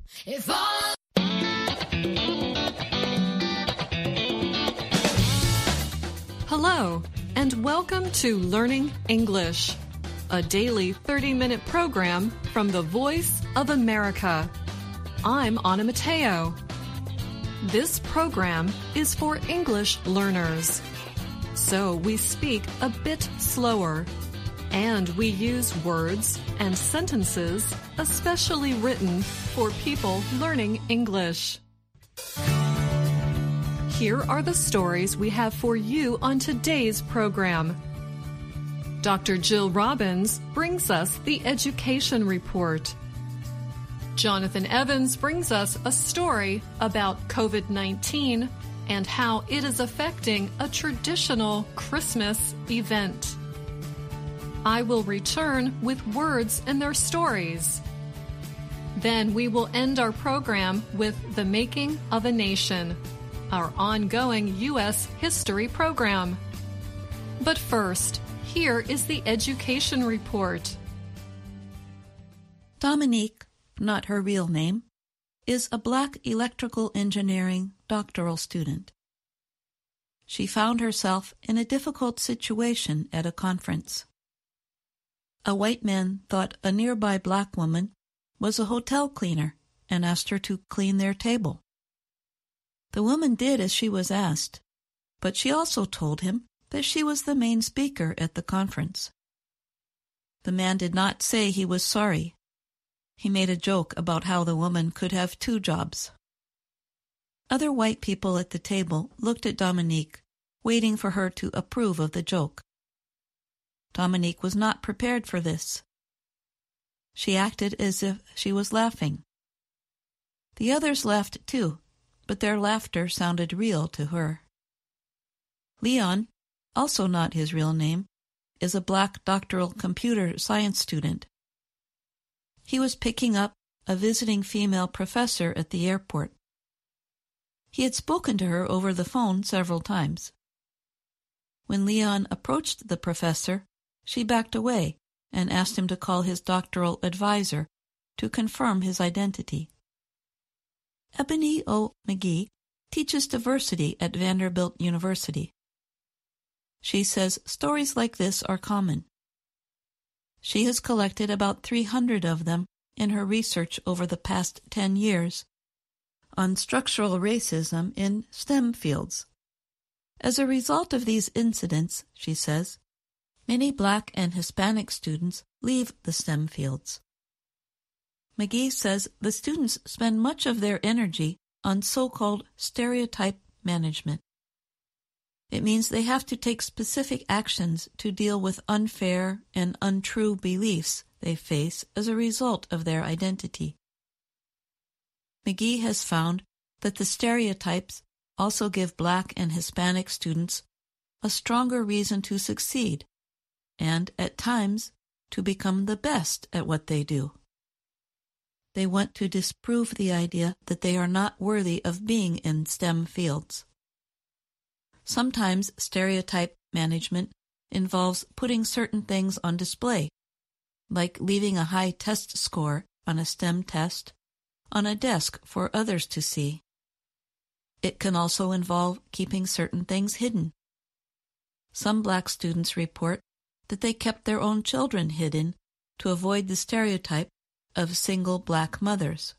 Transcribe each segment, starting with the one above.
If all Hello, and welcome to Learning English, a daily 30-minute program from the Voice of America. I'm Anna Mateo. This program is for English learners, so we speak a bit slower, and we use words and sentences especially written for people learning English. Here are the stories we have for you on today's program. Dr. Jill Robbins brings us the Education Report. Jonathan Evans brings us a story about COVID-19 and how it is affecting a traditional Christmas event. I will return with words and their stories. Then we will end our program with The Making of a Nation, our ongoing U.S. history program. But first, here is the Education Report. Dominique, not her real name, is a black electrical engineering doctoral student. She found herself in a difficult situation at a conference. A white man thought a nearby black woman was a hotel cleaner and asked her to clean their table. The woman did as she was asked, but she also told him that she was the main speaker at the conference. The man did not say he was sorry. He made a joke about how the woman could have two jobs. Other white people at the table looked at Dominique, waiting for her to approve of the joke. Dominique was not prepared for this. She acted as if she was laughing. The others laughed too, but their laughter sounded real to her. Leon, also not his real name, is a black doctoral computer science student. He was picking up a visiting female professor at the airport. He had spoken to her over the phone several times. When Leon approached the professor, she backed away and asked him to call his doctoral advisor to confirm his identity. Ebony O. McGee teaches diversity at Vanderbilt University. She says stories like this are common. She has collected about 300 of them in her research over the past 10 years on structural racism in STEM fields. As a result of these incidents, she says, many black and Hispanic students leave the STEM fields. McGee says the students spend much of their energy on so-called stereotype management. It means they have to take specific actions to deal with unfair and untrue beliefs they face as a result of their identity. McGee has found that the stereotypes also give black and Hispanic students a stronger reason to succeed and, at times, to become the best at what they do. They want to disprove the idea that they are not worthy of being in STEM fields. Sometimes stereotype management involves putting certain things on display, like leaving a high test score on a STEM test on a desk for others to see. It can also involve keeping certain things hidden. Some black students report that they kept their own children hidden to avoid the stereotype of single black mothers.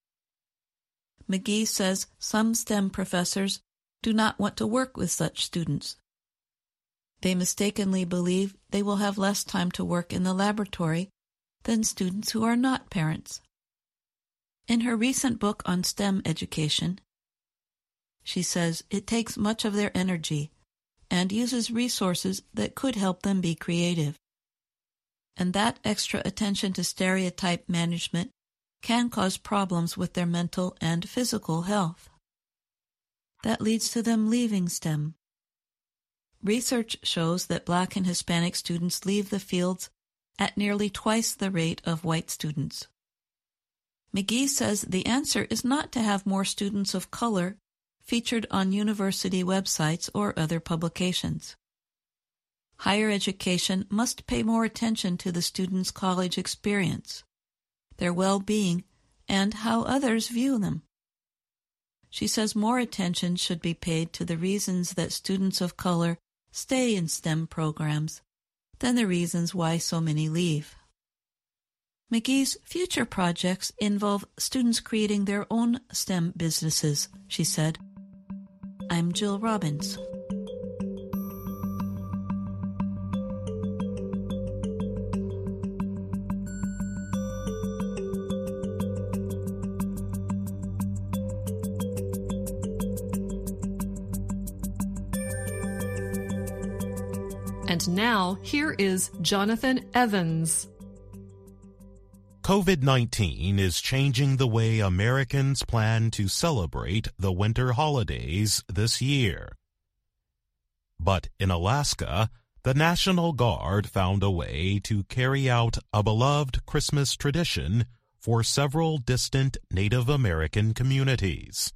McGee says some STEM professors do not want to work with such students. They mistakenly believe they will have less time to work in the laboratory than students who are not parents. In her recent book on STEM education, she says it takes much of their energy and uses resources that could help them be creative. And that extra attention to stereotype management can cause problems with their mental and physical health. That leads to them leaving STEM. Research shows that black and Hispanic students leave the fields at nearly twice the rate of white students. McGee says the answer is not to have more students of color featured on university websites or other publications. Higher education must pay more attention to the students' college experience, their well-being, and how others view them. She says more attention should be paid to the reasons that students of color stay in STEM programs than the reasons why so many leave. McGee's future projects involve students creating their own STEM businesses, she said. I'm Jill Robbins. And now, here is Jonathan Evans. COVID-19 is changing the way Americans plan to celebrate the winter holidays this year. But in Alaska, the National Guard found a way to carry out a beloved Christmas tradition for several distant Native American communities.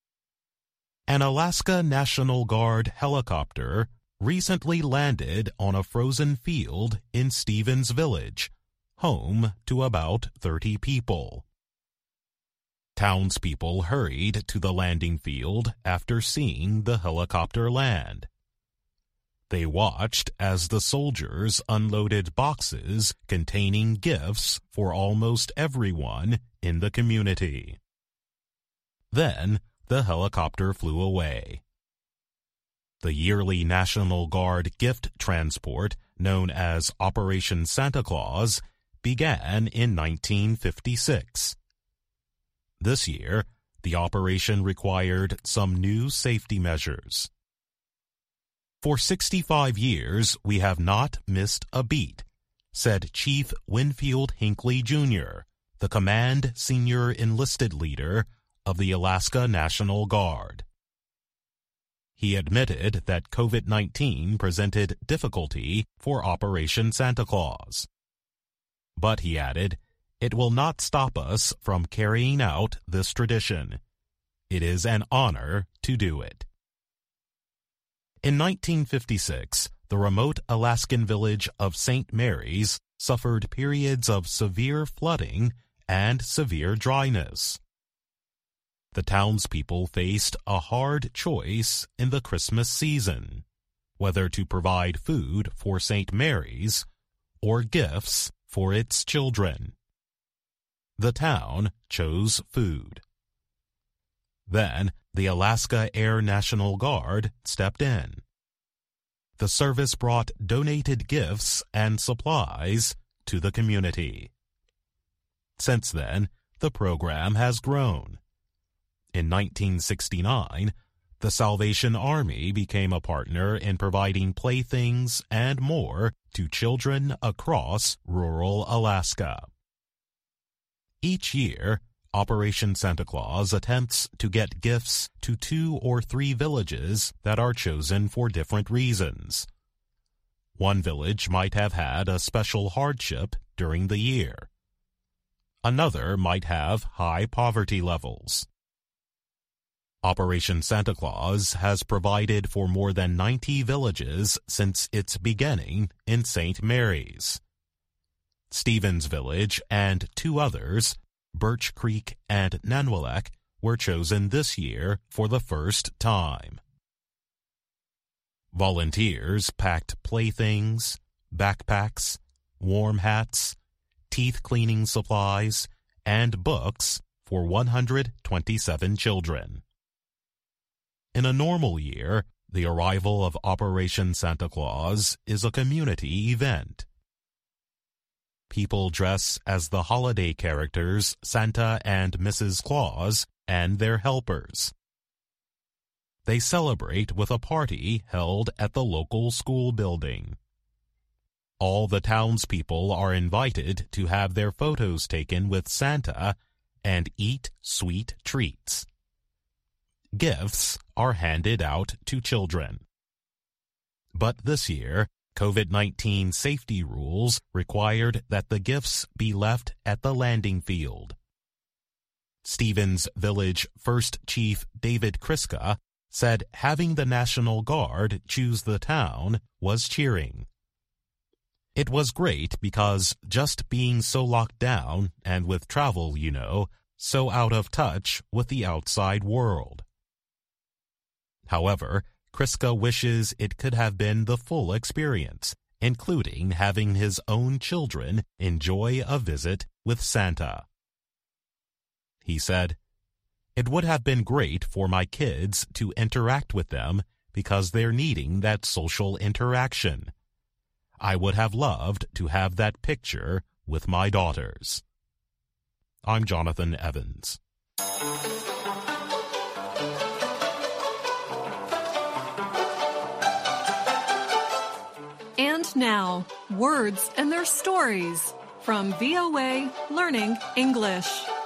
An Alaska National Guard helicopter recently landed on a frozen field in Stevens Village, home to about 30 people. Townspeople hurried to the landing field after seeing the helicopter land. They watched as the soldiers unloaded boxes containing gifts for almost everyone in the community. Then the helicopter flew away. The yearly National Guard gift transport, known as Operation Santa Claus, began in 1956. This year, the operation required some new safety measures. For 65 years, we have not missed a beat, said Chief Winfield Hinckley, Jr., the command senior enlisted leader of the Alaska National Guard. He admitted that COVID-19 presented difficulty for Operation Santa Claus. But he added, it will not stop us from carrying out this tradition. It is an honor to do it. In 1956, the remote Alaskan village of St. Mary's suffered periods of severe flooding and severe dryness. The townspeople faced a hard choice in the Christmas season, whether to provide food for St. Mary's or gifts for its children. The town chose food. Then the Alaska Air National Guard stepped in. The service brought donated gifts and supplies to the community. Since then, the program has grown. In 1969, the Salvation Army became a partner in providing playthings and more to children across rural Alaska. Each year, Operation Santa Claus attempts to get gifts to 2 or 3 villages that are chosen for different reasons. One village might have had a special hardship during the year. Another might have high poverty levels. Operation Santa Claus has provided for more than 90 villages since its beginning in St. Mary's. Stevens Village and 2 others, Birch Creek and Nanwalek, were chosen this year for the first time. Volunteers packed playthings, backpacks, warm hats, teeth cleaning supplies, and books for 127 children. In a normal year, the arrival of Operation Santa Claus is a community event. People dress as the holiday characters Santa and Mrs. Claus and their helpers. They celebrate with a party held at the local school building. All the townspeople are invited to have their photos taken with Santa and eat sweet treats. Gifts are handed out to children. But this year, COVID-19 safety rules required that the gifts be left at the landing field. Stevens Village First Chief David Kriska said having the National Guard choose the town was cheering. It was great because just being so locked down and with travel, so out of touch with the outside world. However, Kriska wishes it could have been the full experience, including having his own children enjoy a visit with Santa. He said, "It would have been great for my kids to interact with them because they're needing that social interaction. I would have loved to have that picture with my daughters." I'm Jonathan Evans. And now, words and their stories from VOA Learning English.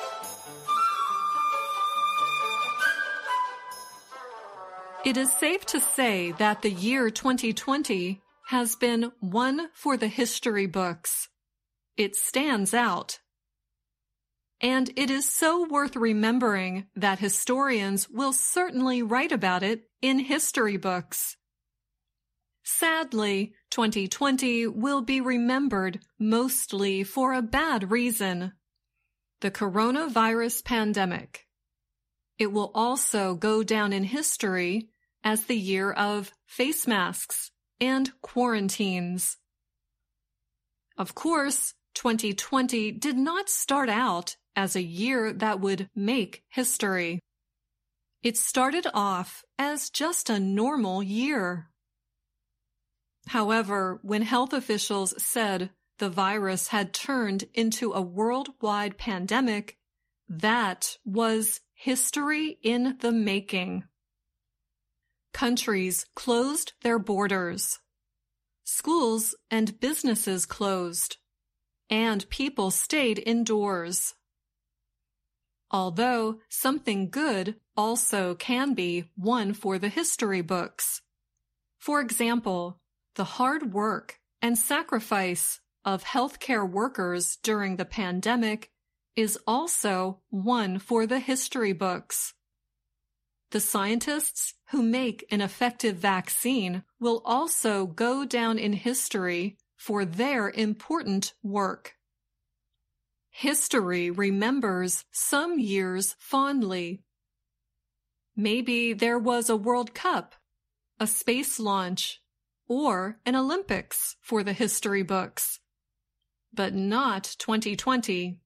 It is safe to say that the year 2020 has been one for the history books. It stands out. And it is so worth remembering that historians will certainly write about it in history books. Sadly, 2020 will be remembered mostly for a bad reason: the coronavirus pandemic. It will also go down in history as the year of face masks and quarantines. Of course, 2020 did not start out as a year that would make history. It started off as just a normal year. However, when health officials said the virus had turned into a worldwide pandemic, that was history in the making. Countries closed their borders. Schools and businesses closed, and people stayed indoors. Although something good also can be one for the history books. For example, the hard work and sacrifice of healthcare workers during the pandemic is also one for the history books. The scientists who make an effective vaccine will also go down in history for their important work. History remembers some years fondly. Maybe there was a World Cup, a space launch, or an Olympics for the history books, but not 2020.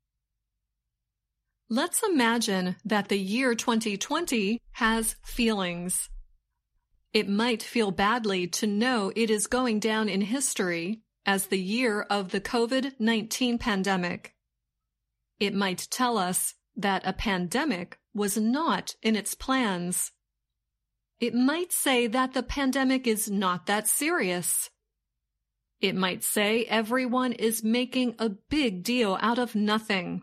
Let's imagine that the year 2020 has feelings. It might feel badly to know it is going down in history as the year of the COVID-19 pandemic. It might tell us that a pandemic was not in its plans. It might say that the pandemic is not that serious. It might say everyone is making a big deal out of nothing.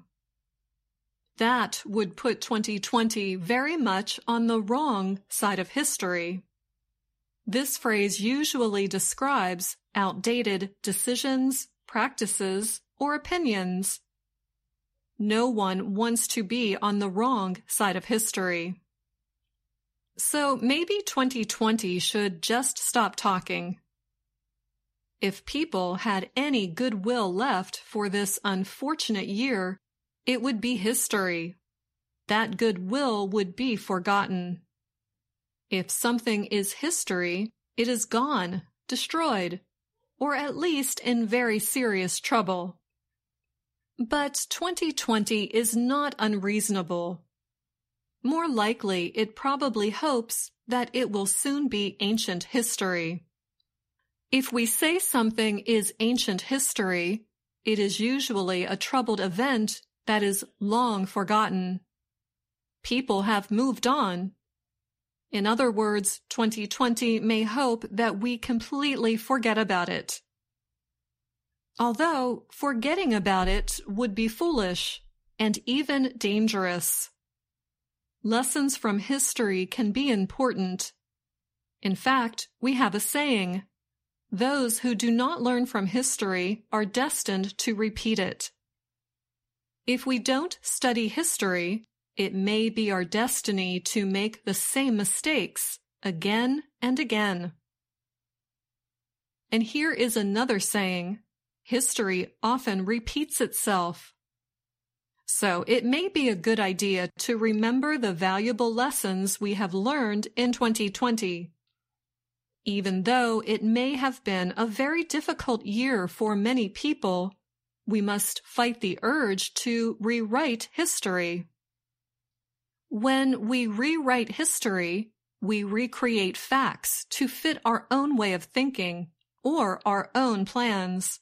That would put 2020 very much on the wrong side of history. This phrase usually describes outdated decisions, practices, or opinions. No one wants to be on the wrong side of history. So maybe 2020 should just stop talking. If people had any goodwill left for this unfortunate year, it would be history. That goodwill would be forgotten. If something is history, it is gone, destroyed, or at least in very serious trouble. But 2020 is not unreasonable. More likely, it probably hopes that it will soon be ancient history. If we say something is ancient history, it is usually a troubled event that is long forgotten. People have moved on. In other words, 2020 may hope that we completely forget about it. Although forgetting about it would be foolish and even dangerous. Lessons from history can be important. In fact, we have a saying, "Those who do not learn from history are destined to repeat it." If we don't study history, it may be our destiny to make the same mistakes again and again. And here is another saying, history often repeats itself. So it may be a good idea to remember the valuable lessons we have learned in 2020. Even though it may have been a very difficult year for many people, we must fight the urge to rewrite history. When we rewrite history, we recreate facts to fit our own way of thinking or our own plans.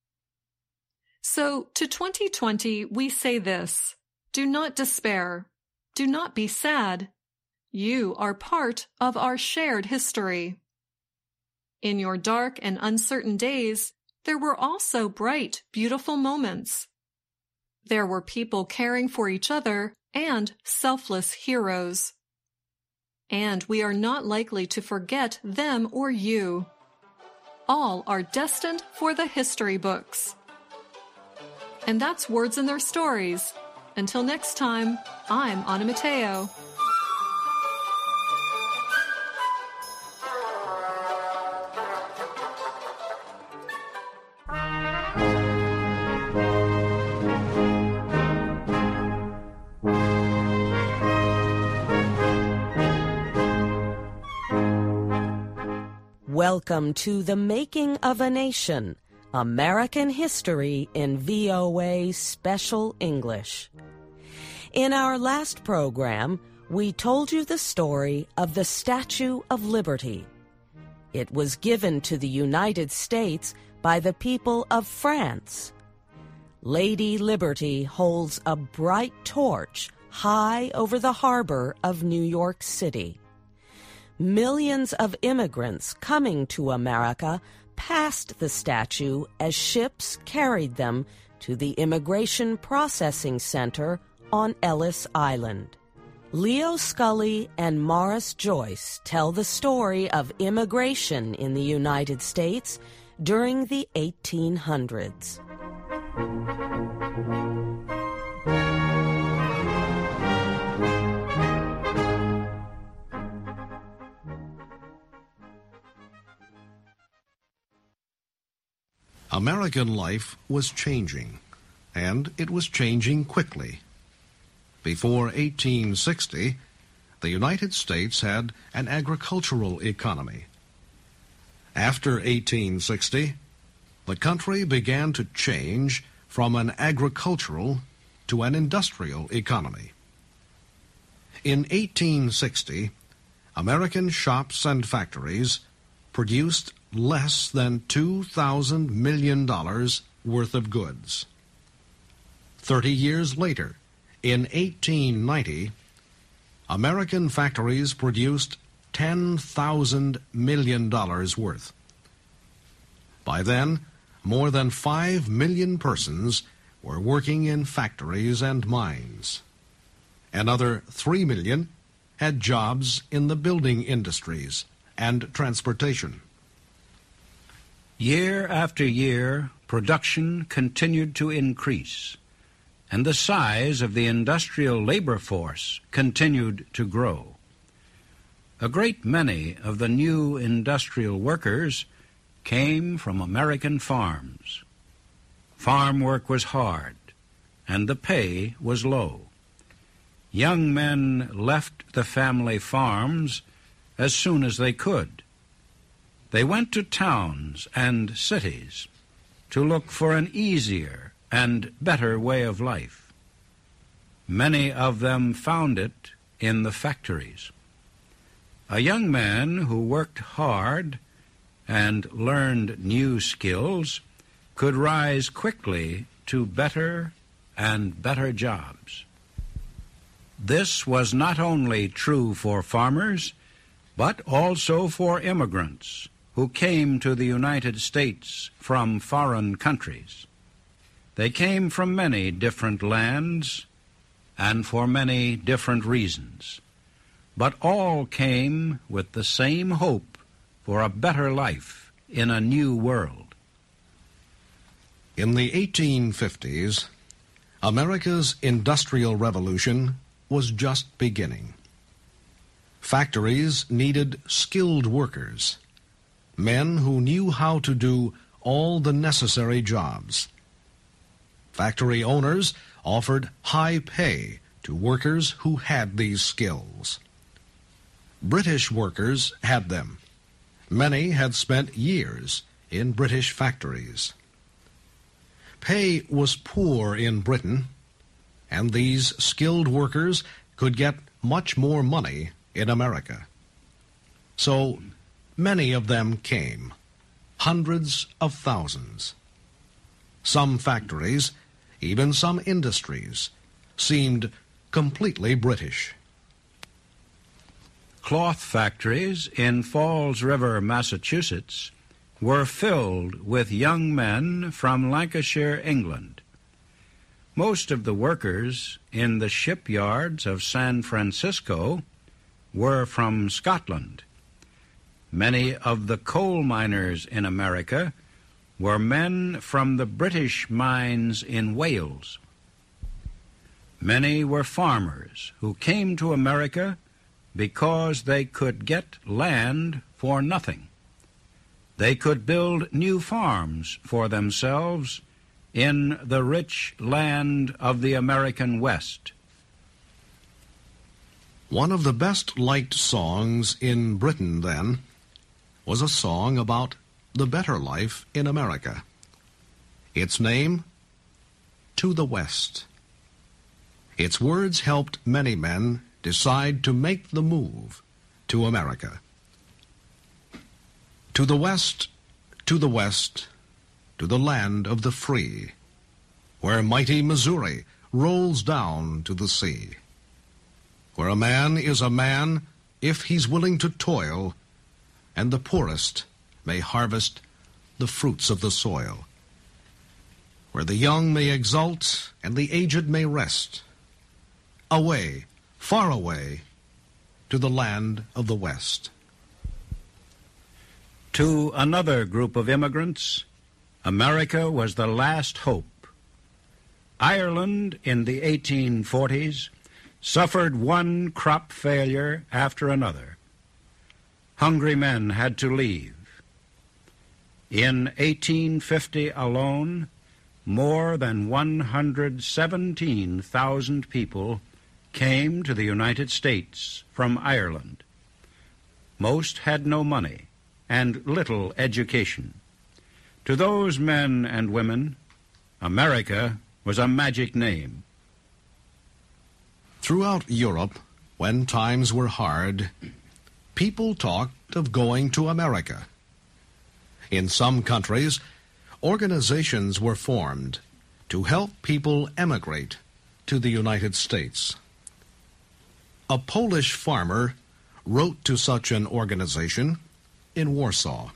So to 2020, we say this: do not despair. Do not be sad. You are part of our shared history. In your dark and uncertain days, there were also bright, beautiful moments. There were people caring for each other and selfless heroes. And we are not likely to forget them or you. All are destined for the history books. And that's Words in Their Stories. Until next time, I'm Anna Mateo. Welcome to The Making of a Nation, American History in VOA Special English. In our last program, we told you the story of the Statue of Liberty. It was given to the United States by the people of France. Lady Liberty holds a bright torch high over the harbor of New York City. Millions of immigrants coming to America passed the statue as ships carried them to the Immigration Processing Center on Ellis Island. Leo Scully and Morris Joyce tell the story of immigration in the United States during the 1800s. American life was changing, and it was changing quickly. Before 1860, the United States had an agricultural economy. After 1860, the country began to change from an agricultural to an industrial economy. In 1860, American shops and factories produced less than $2,000 million worth of goods. 30 years later, in 1890, American factories produced $10,000 million worth. By then, more than 5 million persons were working in factories and mines. Another 3 million had jobs in the building industries and transportation. Year after year, production continued to increase, and the size of the industrial labor force continued to grow. A great many of the new industrial workers came from American farms. Farm work was hard, and the pay was low. Young men left the family farms as soon as they could. They went to towns and cities to look for an easier and better way of life. Many of them found it in the factories. A young man who worked hard and learned new skills could rise quickly to better and better jobs. This was not only true for farmers, but also for immigrants who came to the United States from foreign countries. They came from many different lands and for many different reasons, but all came with the same hope for a better life in a new world. In the 1850s, America's Industrial Revolution was just beginning. Factories needed skilled workers, men who knew how to do all the necessary jobs. Factory owners offered high pay to workers who had these skills. British workers had them. Many had spent years in British factories. Pay was poor in Britain, and these skilled workers could get much more money in America. So many of them came, hundreds of thousands. Some factories, even some industries, seemed completely British. Cloth factories in Falls River, Massachusetts, were filled with young men from Lancashire, England. Most of the workers in the shipyards of San Francisco were from Scotland. Many of the coal miners in America were men from the British mines in Wales. Many were farmers who came to America because they could get land for nothing. They could build new farms for themselves in the rich land of the American West. One of the best-liked songs in Britain then was a song about the better life in America. Its name, To the West. Its words helped many men decide to make the move to America. To the west, to the west, to the land of the free, where mighty Missouri rolls down to the sea, where a man is a man if he's willing to toil, and the poorest may harvest the fruits of the soil, where the young may exult and the aged may rest, away, far away, to the land of the West. To another group of immigrants, America was the last hope. Ireland in the 1840s suffered one crop failure after another. Hungry men had to leave. In 1850 alone, more than 117,000 people came to the United States from Ireland. Most had no money and little education. To those men and women, America was a magic name. Throughout Europe, when times were hard, people talked of going to America. In some countries, organizations were formed to help people emigrate to the United States. A Polish farmer wrote to such an organization in Warsaw.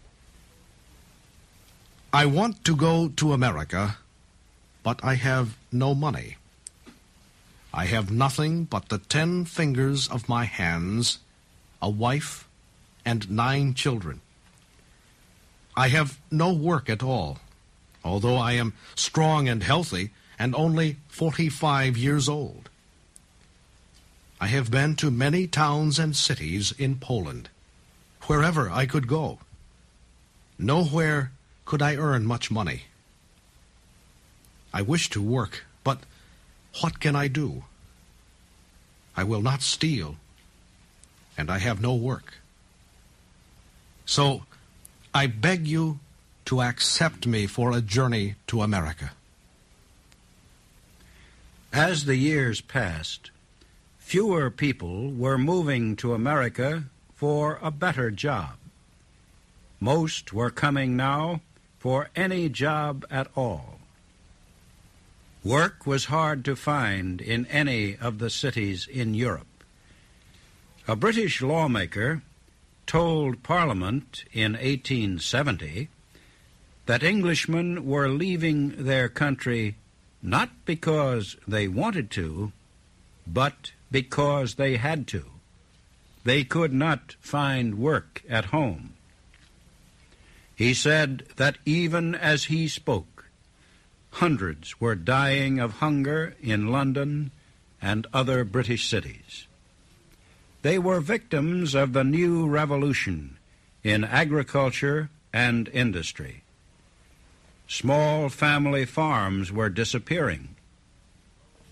I want to go to America, but I have no money. I have nothing but the 10 fingers of my hands, a wife, and 9 children. I have no work at all, although I am strong and healthy and only 45 years old. I have been to many towns and cities in Poland, wherever I could go. Nowhere could I earn much money. I wish to work, but what can I do? I will not steal, and I have no work. So I beg you to accept me for a journey to America. As the years passed, fewer people were moving to America for a better job. Most were coming now for any job at all. Work was hard to find in any of the cities in Europe. A British lawmaker told Parliament in 1870 that Englishmen were leaving their country not because they wanted to, but because they had to. They could not find work at home. He said that even as he spoke, hundreds were dying of hunger in London and other British cities. They were victims of the new revolution in agriculture and industry. Small family farms were disappearing.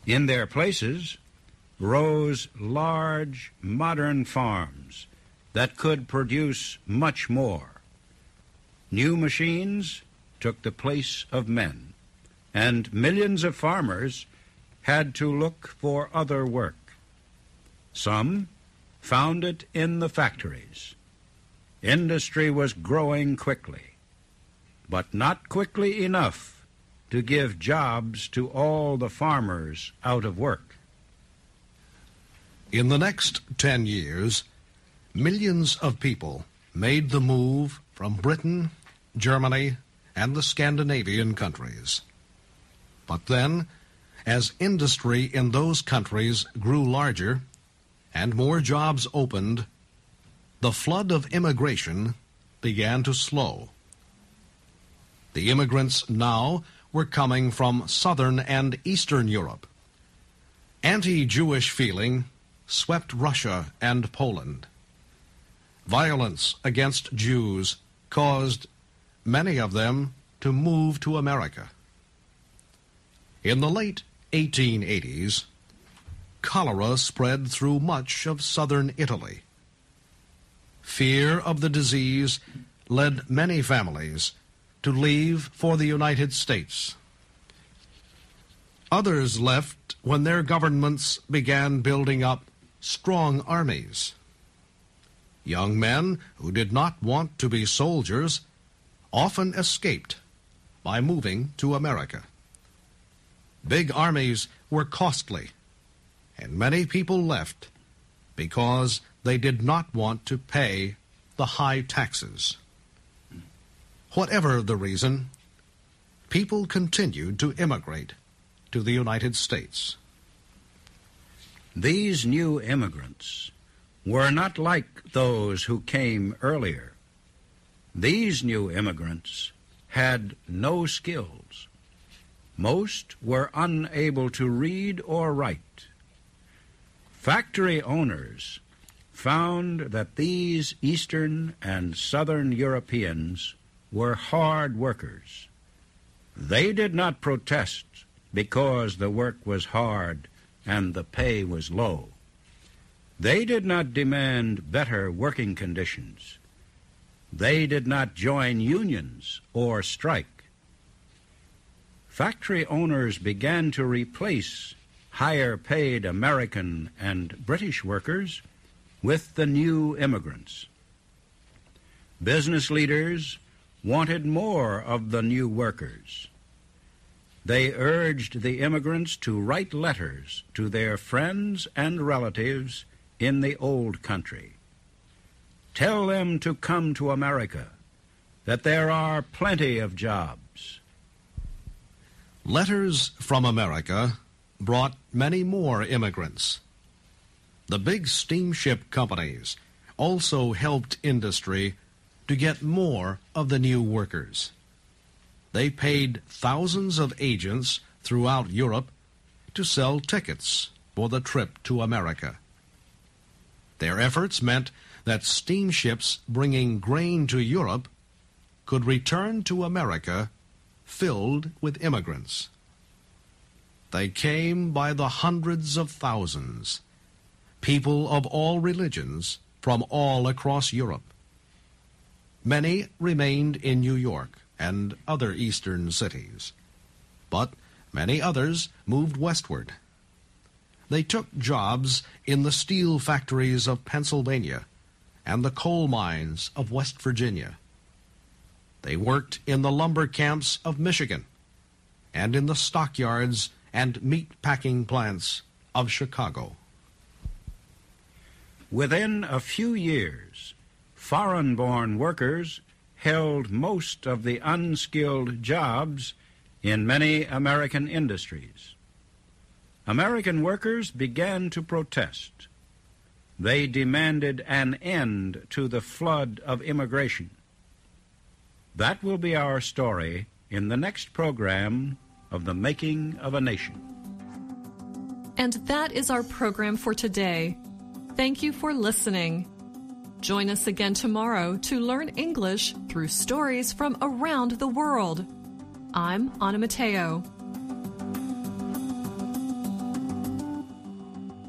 In their places rose large, modern farms that could produce much more. New machines took the place of men, and millions of farmers had to look for other work. Some found it in the factories. Industry was growing quickly, but not quickly enough to give jobs to all the farmers out of work. In the next 10 years, millions of people made the move from Britain, Germany, and the Scandinavian countries. But then, as industry in those countries grew larger and more jobs opened, the flood of immigration began to slow. The immigrants now were coming from Southern and Eastern Europe. Anti-Jewish feeling swept Russia and Poland. Violence against Jews caused many of them to move to America. In the late 1880s, cholera spread through much of southern Italy. Fear of the disease led many families to leave for the United States. Others left when their governments began building up strong armies. Young men who did not want to be soldiers often escaped by moving to America. Big armies were costly, and many people left because they did not want to pay the high taxes. Whatever the reason, people continued to immigrate to the United States. These new immigrants were not like those who came earlier. These new immigrants had no skills. Most were unable to read or write. Factory owners found that these Eastern and Southern Europeans were hard workers. They did not protest because the work was hard and the pay was low. They did not demand better working conditions. They did not join unions or strike. Factory owners began to replace higher-paid American and British workers with the new immigrants. Business leaders wanted more of the new workers. They urged the immigrants to write letters to their friends and relatives in the old country. Tell them to come to America, that there are plenty of jobs. Letters from America brought many more immigrants. The big steamship companies also helped industry to get more of the new workers. They paid thousands of agents throughout Europe to sell tickets for the trip to America. Their efforts meant that steamships bringing grain to Europe could return to America filled with immigrants. They came by the hundreds of thousands, people of all religions from all across Europe. Many remained in New York and other eastern cities, but many others moved westward. They took jobs in the steel factories of Pennsylvania and the coal mines of West Virginia. They worked in the lumber camps of Michigan and in the stockyards and meat-packing plants of Chicago. Within a few years, foreign-born workers held most of the unskilled jobs in many American industries. American workers began to protest. They demanded an end to the flood of immigration. That will be our story in the next program of The Making of a Nation. And that is our program for today. Thank you for listening. Join us again tomorrow to learn English through stories from around the world. I'm Anna Mateo.